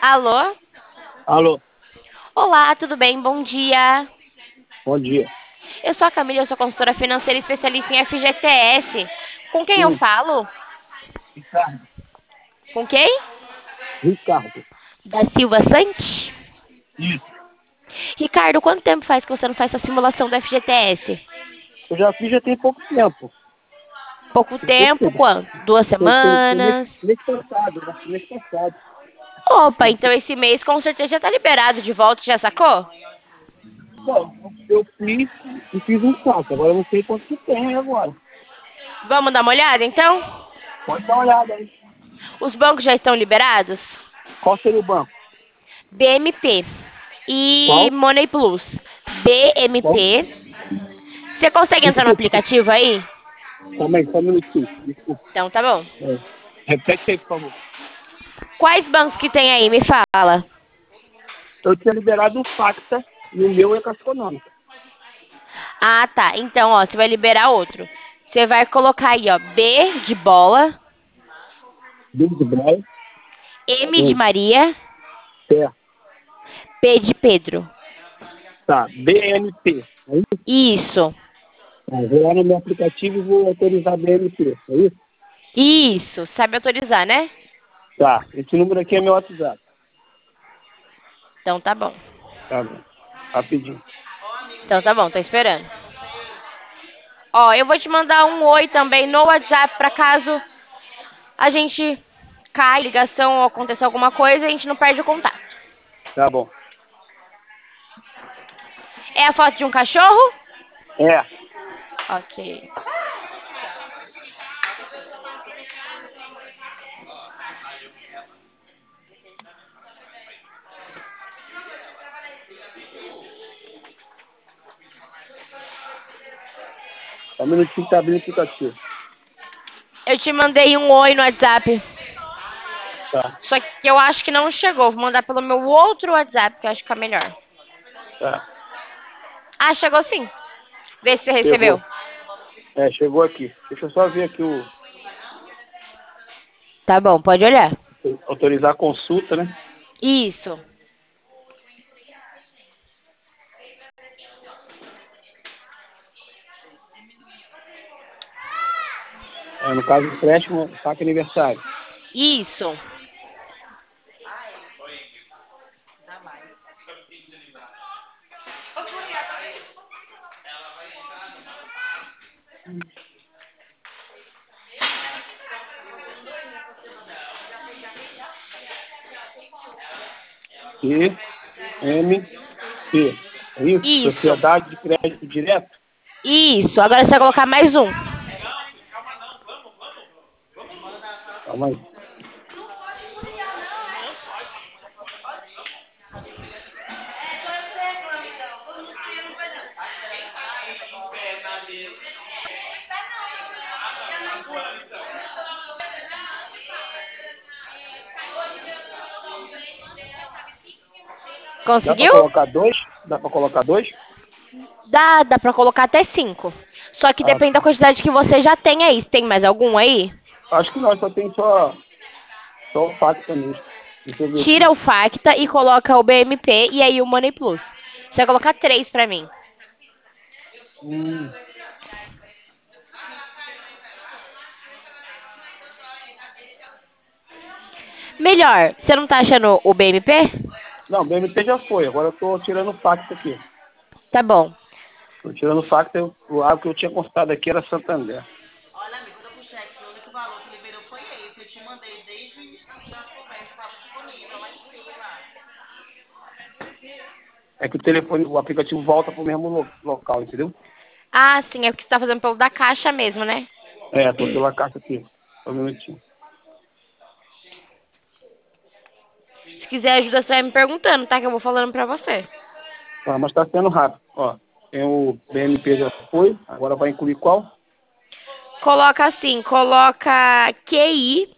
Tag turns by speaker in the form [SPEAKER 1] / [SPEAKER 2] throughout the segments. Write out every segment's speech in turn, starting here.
[SPEAKER 1] Alô?
[SPEAKER 2] Alô,
[SPEAKER 1] Olá, tudo bem? Bom dia.
[SPEAKER 2] bom dia.
[SPEAKER 1] Eu sou a Camila, eu sou consultora financeira e especialista em FGTS. Com quem eu
[SPEAKER 2] Sim,
[SPEAKER 1] falo?
[SPEAKER 2] Ricardo.
[SPEAKER 1] Com quem?
[SPEAKER 2] Ricardo.
[SPEAKER 1] Da Silva Santos?
[SPEAKER 2] Isso.
[SPEAKER 1] Ricardo, quanto tempo faz que você não faz essa simulação do FGTS?
[SPEAKER 2] Eu já fiz já tem pouco tempo.
[SPEAKER 1] Pouco
[SPEAKER 2] Tem pouco
[SPEAKER 1] tempo,
[SPEAKER 2] tempo.
[SPEAKER 1] quanto? Duas
[SPEAKER 2] Foi
[SPEAKER 1] semanas?
[SPEAKER 2] mês passado, né? Mês passado.
[SPEAKER 1] Opa, então esse mês com certeza já tá liberado de volta, já sacou?
[SPEAKER 2] Bom, eu fiz e fiz um saco. Agora eu não sei quanto que tem agora.
[SPEAKER 1] Vamos dar uma olhada então?
[SPEAKER 2] Pode dar uma olhada aí.
[SPEAKER 1] Os bancos já estão liberados?
[SPEAKER 2] Qual seria o banco?
[SPEAKER 1] BMP e
[SPEAKER 2] Qual?
[SPEAKER 1] Money Plus.
[SPEAKER 2] Qual?
[SPEAKER 1] BMP. Você consegue entrar no
[SPEAKER 2] Desculpa.
[SPEAKER 1] aplicativo aí?
[SPEAKER 2] Calma aí, só um minutinho. Desculpa.
[SPEAKER 1] Então tá bom.
[SPEAKER 2] É. Repete aí, por favor.
[SPEAKER 1] Quais bancos que tem aí? Me fala.
[SPEAKER 2] Eu tinha liberado o Facta e o meu é Caixa Econômica.
[SPEAKER 1] Ah, tá. Então, ó, você vai liberar outro. Você vai colocar aí, ó, B de bola,
[SPEAKER 2] Big Brother.
[SPEAKER 1] M de Maria,
[SPEAKER 2] Certo.
[SPEAKER 1] P de Pedro.
[SPEAKER 2] Tá. BNP. Aí,
[SPEAKER 1] Isso.
[SPEAKER 2] vou lá no meu aplicativo e vou autorizar BNP. É isso?
[SPEAKER 1] Isso. Sabe autorizar, né?
[SPEAKER 2] Tá. Esse número aqui é meu WhatsApp.
[SPEAKER 1] Então tá bom.
[SPEAKER 2] Tá bom. Rapidinho.
[SPEAKER 1] Então tá bom, tô esperando. Ó, eu vou te mandar um oi também no WhatsApp pra caso a gente caia ligação ou aconteça alguma coisa, a gente não perde o contato.
[SPEAKER 2] Tá bom.
[SPEAKER 1] É a foto de um cachorro?
[SPEAKER 2] É.
[SPEAKER 1] Ok.
[SPEAKER 2] Só um minutinho que tá abrindo o aplicativo.
[SPEAKER 1] Eu te mandei um oi no WhatsApp.
[SPEAKER 2] Tá.
[SPEAKER 1] Só que eu acho que não chegou. Vou mandar pelo meu outro WhatsApp, que eu acho que fica melhor.
[SPEAKER 2] Tá.
[SPEAKER 1] Ah, chegou sim. Vê se você recebeu.
[SPEAKER 2] Chegou. É, chegou aqui. Deixa eu só ver aqui o...
[SPEAKER 1] Tá bom, pode olhar.
[SPEAKER 2] Autorizar a consulta, né?
[SPEAKER 1] Isso.
[SPEAKER 2] É, no caso, empréstimo, saque aniversário.
[SPEAKER 1] Isso.
[SPEAKER 2] E M P. É isso?
[SPEAKER 1] Isso.
[SPEAKER 2] Sociedade de Crédito Direto?
[SPEAKER 1] Isso. Agora você vai colocar mais um.
[SPEAKER 2] Calma aí. Dá pra
[SPEAKER 1] Conseguiu?
[SPEAKER 2] colocar dois? Dá pra colocar dois?
[SPEAKER 1] Dá pra colocar até 5. Só que
[SPEAKER 2] Ah,
[SPEAKER 1] depende da
[SPEAKER 2] tá.
[SPEAKER 1] quantidade que você já tem aí. Você tem mais algum aí?
[SPEAKER 2] Acho que não, só tem só o Facta mesmo. Deixa eu ver aqui.
[SPEAKER 1] Tira o Facta e coloca o BMP e aí o Money Plus. Você vai colocar 3 pra mim.
[SPEAKER 2] Hum.
[SPEAKER 1] Melhor, você não tá achando o BMP?
[SPEAKER 2] Não, BMT já foi. Agora eu tô tirando o Facta aqui.
[SPEAKER 1] Tá bom.
[SPEAKER 2] Tô tirando o Facta. O que eu tinha consultado aqui era Santander. É que o telefone, o aplicativo volta pro mesmo local, entendeu?
[SPEAKER 1] Ah, sim, é porque você tá fazendo pelo da caixa mesmo, né?
[SPEAKER 2] É, tô pela caixa aqui. Só um minutinho.
[SPEAKER 1] Se quiser ajuda, você vai me perguntando, tá? Que eu vou falando pra você.
[SPEAKER 2] Ah, mas tá sendo rápido. Ó, tem o BNP já foi. Agora vai incluir qual?
[SPEAKER 1] Coloca assim, coloca QI,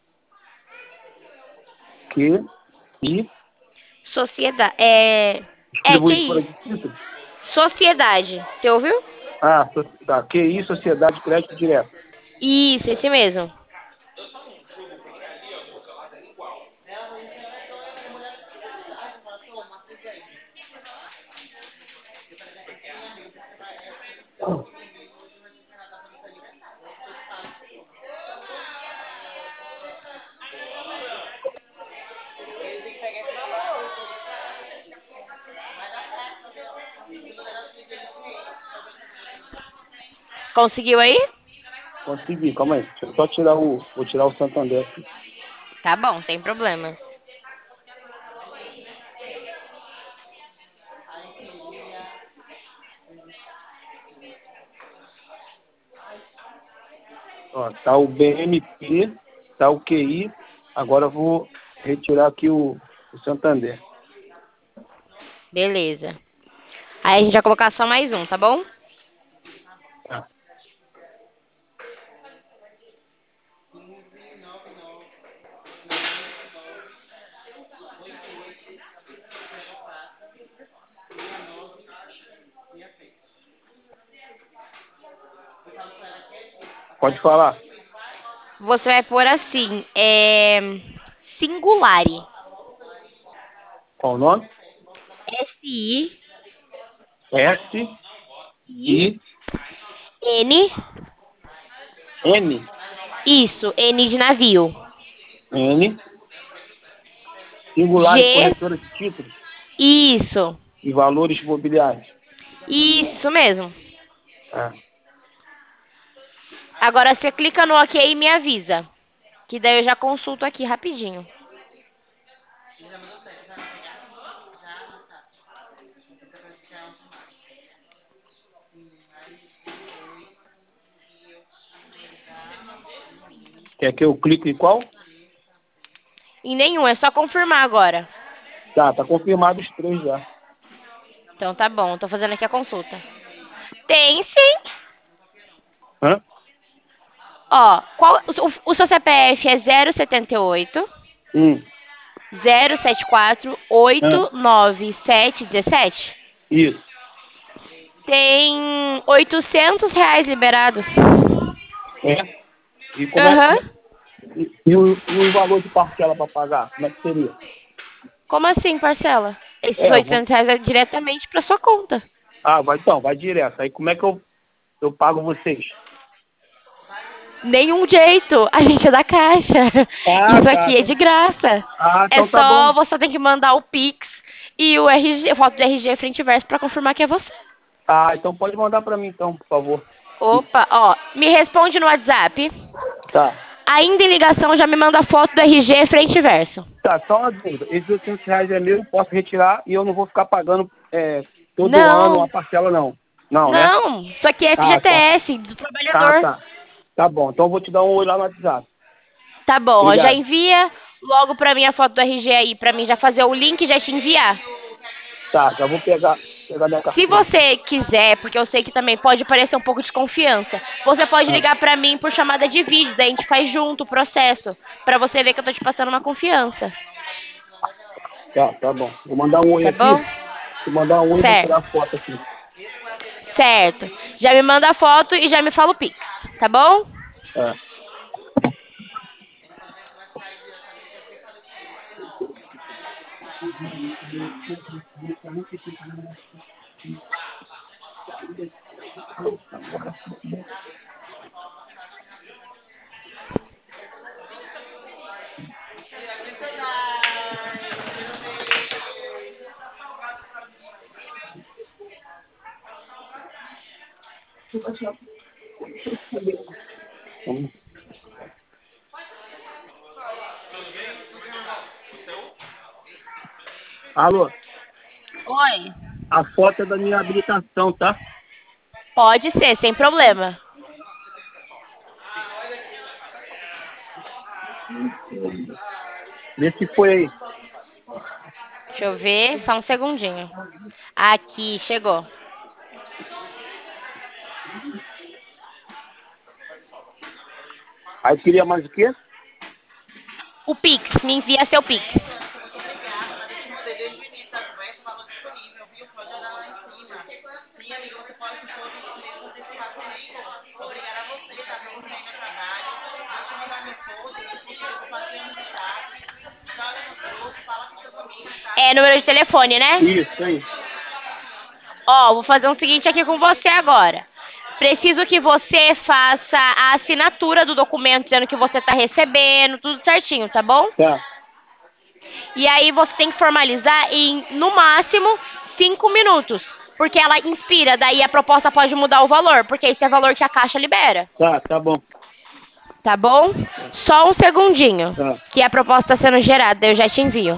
[SPEAKER 2] Q, I.
[SPEAKER 1] sociedade,
[SPEAKER 2] Distribuir por
[SPEAKER 1] QI,
[SPEAKER 2] aqui. Título.
[SPEAKER 1] sociedade, você ouviu?
[SPEAKER 2] Ah, tá. QI, Sociedade de Crédito Direto.
[SPEAKER 1] Isso, esse mesmo. Conseguiu aí?
[SPEAKER 2] Consegui, calma aí. Deixa eu só tirar vou tirar o Santander aqui.
[SPEAKER 1] Tá bom, sem problemas.
[SPEAKER 2] Ó, tá o BMP, tá o QI. Agora eu vou retirar aqui o Santander.
[SPEAKER 1] Beleza. Aí a gente vai colocar só mais um, tá bom?
[SPEAKER 2] Tá. Pode falar.
[SPEAKER 1] Você vai pôr assim, Singulari.
[SPEAKER 2] Qual o nome?
[SPEAKER 1] S-I-I-N
[SPEAKER 2] S-I-N.
[SPEAKER 1] Isso, N de navio.
[SPEAKER 2] N. Singular e
[SPEAKER 1] G,
[SPEAKER 2] corretora de títulos
[SPEAKER 1] isso.
[SPEAKER 2] e valores imobiliários.
[SPEAKER 1] Isso mesmo.
[SPEAKER 2] É.
[SPEAKER 1] Agora você clica no OK e me avisa. Que daí eu já consulto aqui rapidinho.
[SPEAKER 2] Quer que eu clique em qual?
[SPEAKER 1] Em nenhum, é só confirmar agora.
[SPEAKER 2] Tá confirmado os três já.
[SPEAKER 1] Então tá bom, tô fazendo aqui a consulta. Tem sim.
[SPEAKER 2] Hã?
[SPEAKER 1] Ó, o seu CPF é 078
[SPEAKER 2] Hum.
[SPEAKER 1] 074
[SPEAKER 2] Hã?
[SPEAKER 1] 89717.
[SPEAKER 2] Isso.
[SPEAKER 1] Tem R$ 800 liberados.
[SPEAKER 2] É. E como é,
[SPEAKER 1] Aham.
[SPEAKER 2] e o valor de parcela para pagar? Como é que seria?
[SPEAKER 1] Como assim, parcela? Esses
[SPEAKER 2] Eu vou.
[SPEAKER 1] R$ 800 é diretamente pra sua conta.
[SPEAKER 2] Ah, vai direto. Aí como é que eu pago vocês?
[SPEAKER 1] Nenhum jeito. A gente é da Caixa.
[SPEAKER 2] Ah,
[SPEAKER 1] Isso
[SPEAKER 2] tá.
[SPEAKER 1] aqui é de graça. É
[SPEAKER 2] Então tá bom.
[SPEAKER 1] só você tem que mandar o Pix e o RG, foto do RG frente e verso pra confirmar que é você.
[SPEAKER 2] Ah, então pode mandar para mim então, por favor.
[SPEAKER 1] Opa, ó, me responde no WhatsApp.
[SPEAKER 2] Tá.
[SPEAKER 1] Ainda em ligação, já me manda foto do RG frente e verso.
[SPEAKER 2] Tá, só uma dúvida. Esses R$ 800 é meu, posso retirar e eu não vou ficar pagando todo ano
[SPEAKER 1] Não,
[SPEAKER 2] uma parcela, não. Não, né?
[SPEAKER 1] não, isso aqui é
[SPEAKER 2] Ah, tá.
[SPEAKER 1] FGTS do trabalhador.
[SPEAKER 2] Tá. Tá bom. Então eu vou te dar um oi lá no WhatsApp.
[SPEAKER 1] Tá bom, ó, já
[SPEAKER 2] Obrigado.
[SPEAKER 1] envia logo pra mim a foto do RG aí, pra mim já fazer o link e já te enviar.
[SPEAKER 2] Tá, já vou pegar minha
[SPEAKER 1] Se
[SPEAKER 2] carteira.
[SPEAKER 1] você quiser, porque eu sei que também pode parecer um pouco de confiança, você pode
[SPEAKER 2] Ah,
[SPEAKER 1] ligar pra mim por chamada de vídeo, daí a gente faz junto o processo, pra você ver que eu tô te passando uma confiança.
[SPEAKER 2] tá bom. Vou mandar um oi
[SPEAKER 1] Tá
[SPEAKER 2] aqui.
[SPEAKER 1] bom?
[SPEAKER 2] Vou mandar um oi e vou
[SPEAKER 1] Certo,
[SPEAKER 2] tirar a foto aqui.
[SPEAKER 1] certo. Já me manda a foto e já me fala o Pix, tá bom?
[SPEAKER 2] É. Vamos. Alô,
[SPEAKER 1] Oi.
[SPEAKER 2] a foto é da minha habilitação, tá?
[SPEAKER 1] Pode ser, sem problema.
[SPEAKER 2] Vê se foi aí.
[SPEAKER 1] Deixa eu ver, só um segundinho. Aqui, chegou.
[SPEAKER 2] Aí queria mais o quê?
[SPEAKER 1] O Pix, me envia seu Pix. É número de telefone, né?
[SPEAKER 2] Isso aí.
[SPEAKER 1] Ó, vou fazer o seguinte aqui com você agora. Preciso que você faça a assinatura do documento dizendo que você está recebendo, tudo certinho, tá bom?
[SPEAKER 2] Tá.
[SPEAKER 1] E aí você tem que formalizar em, no máximo, 5 minutos. Porque ela inspira, daí a proposta pode mudar o valor, porque esse é o valor que a Caixa libera.
[SPEAKER 2] Tá bom.
[SPEAKER 1] Tá bom? Só um segundinho,
[SPEAKER 2] Tá.
[SPEAKER 1] que a proposta está sendo gerada, eu já te envio.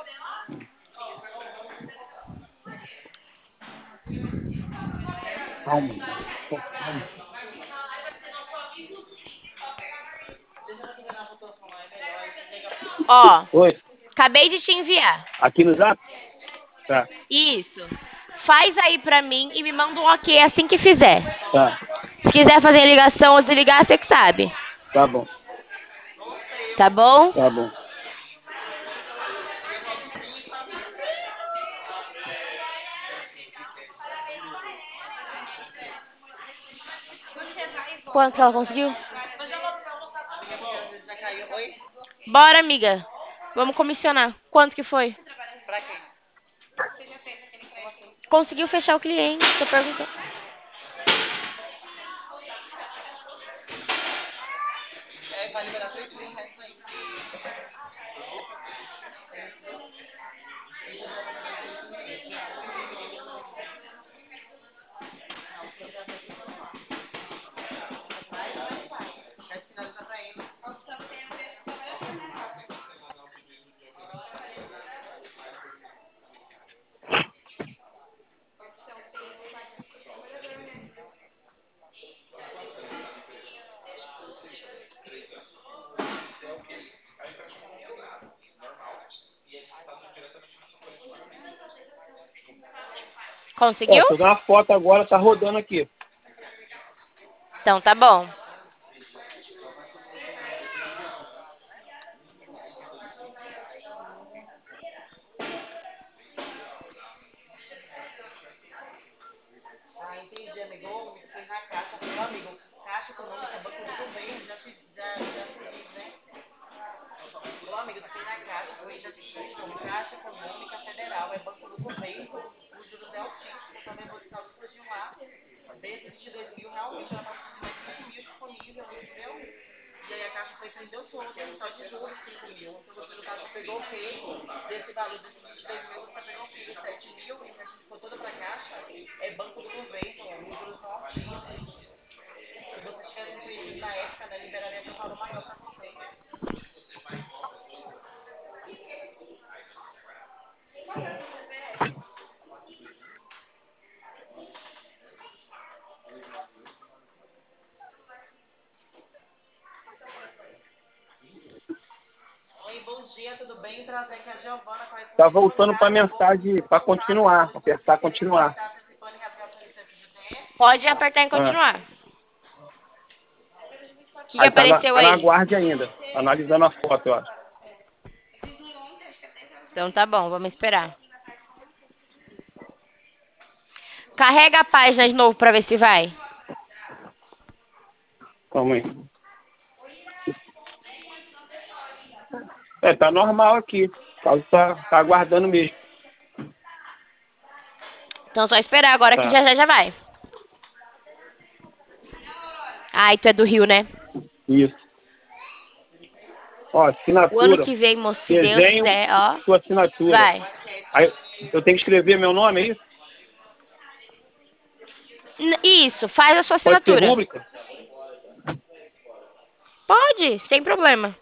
[SPEAKER 2] Calma.
[SPEAKER 1] Ó,
[SPEAKER 2] Oi,
[SPEAKER 1] acabei de te enviar.
[SPEAKER 2] aqui no Zap? Tá,
[SPEAKER 1] Isso. Faz aí pra mim e me manda um ok assim que fizer.
[SPEAKER 2] tá,
[SPEAKER 1] Se quiser fazer ligação ou desligar, você que sabe.
[SPEAKER 2] tá bom,
[SPEAKER 1] Tá bom?
[SPEAKER 2] tá bom.
[SPEAKER 1] Quanto que ela conseguiu? Bora, amiga. Vamos comissionar. Quanto que foi? Conseguiu fechar o cliente, tô perguntando. Conseguiu?
[SPEAKER 2] Tô dando uma foto agora, tá rodando aqui.
[SPEAKER 1] Então tá bom.
[SPEAKER 2] Tá voltando pra mensagem pra continuar, apertar continuar.
[SPEAKER 1] Pode apertar em
[SPEAKER 2] Ah,
[SPEAKER 1] continuar. O que
[SPEAKER 2] aí
[SPEAKER 1] apareceu
[SPEAKER 2] tá na
[SPEAKER 1] aí?
[SPEAKER 2] guarda ainda, analisando a foto, eu acho.
[SPEAKER 1] Então tá bom, vamos esperar. Carrega a página de novo pra ver se vai.
[SPEAKER 2] Calma aí. Tá normal aqui. O caso tá aguardando mesmo.
[SPEAKER 1] Então só esperar agora que
[SPEAKER 2] Tá.
[SPEAKER 1] já vai. Ai, tu é do Rio, né?
[SPEAKER 2] Isso. Ó,
[SPEAKER 1] O ano
[SPEAKER 2] assinatura.
[SPEAKER 1] que vem, moço, se Deus
[SPEAKER 2] Desenho,
[SPEAKER 1] quiser, ó.
[SPEAKER 2] sua assinatura.
[SPEAKER 1] Vai.
[SPEAKER 2] Aí eu tenho que escrever meu nome, é isso?
[SPEAKER 1] Isso, faz a sua
[SPEAKER 2] Pode ser
[SPEAKER 1] assinatura.
[SPEAKER 2] rúbrica?
[SPEAKER 1] Pode, sem problema.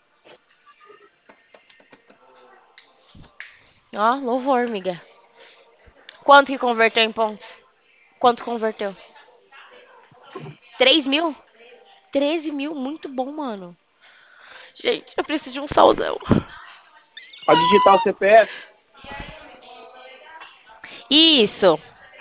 [SPEAKER 1] Ó, louvor, amiga. Quanto que converteu em pontos? Quanto converteu? 3.000? 13.000, muito bom, mano. Gente, eu preciso de um saldão.
[SPEAKER 2] Pode digitar o CPF?
[SPEAKER 1] Isso.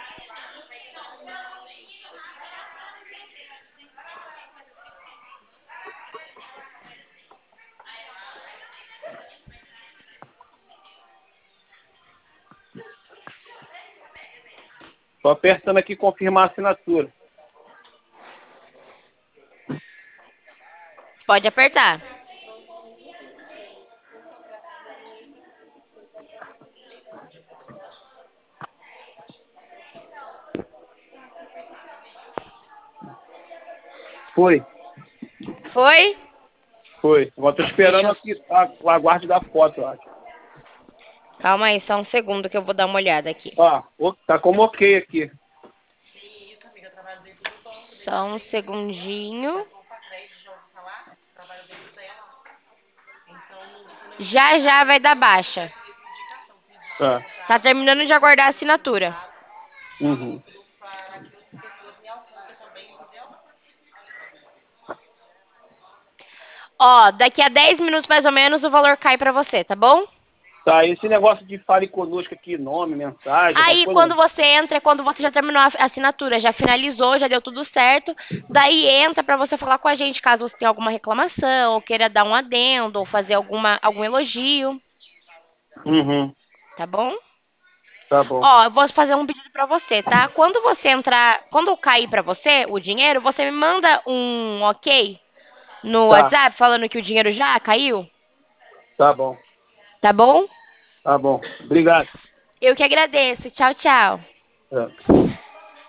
[SPEAKER 2] Tô apertando aqui confirmar a assinatura.
[SPEAKER 1] Pode apertar.
[SPEAKER 2] Foi.
[SPEAKER 1] Foi?
[SPEAKER 2] Foi. Agora tô esperando
[SPEAKER 1] Deixa eu...
[SPEAKER 2] aqui o aguarde da foto, eu acho.
[SPEAKER 1] Calma aí, só um segundo que eu vou dar uma olhada aqui.
[SPEAKER 2] Tá como ok aqui.
[SPEAKER 1] Só um segundinho. Já já vai dar baixa.
[SPEAKER 2] Tá.
[SPEAKER 1] Tá terminando de aguardar a assinatura.
[SPEAKER 2] Uhum.
[SPEAKER 1] Ó, daqui a 10 minutos mais ou menos o valor cai pra você, tá bom?
[SPEAKER 2] Tá, esse negócio de fale conosco aqui, nome, mensagem, essas
[SPEAKER 1] Aí
[SPEAKER 2] coisas.
[SPEAKER 1] quando você entra é quando você já terminou a assinatura, já finalizou, já deu tudo certo. Daí entra pra você falar com a gente caso você tenha alguma reclamação, ou queira dar um adendo, ou fazer algum elogio,
[SPEAKER 2] Uhum.
[SPEAKER 1] tá bom?
[SPEAKER 2] Tá bom.
[SPEAKER 1] Ó, eu vou fazer um pedido pra você, tá? Quando você entrar, quando cair pra você o dinheiro, você me manda um ok no
[SPEAKER 2] Tá,
[SPEAKER 1] WhatsApp falando que o dinheiro já caiu,
[SPEAKER 2] tá bom.
[SPEAKER 1] tá bom?
[SPEAKER 2] Tá bom. Obrigado.
[SPEAKER 1] Eu que agradeço. Tchau, tchau.
[SPEAKER 2] É.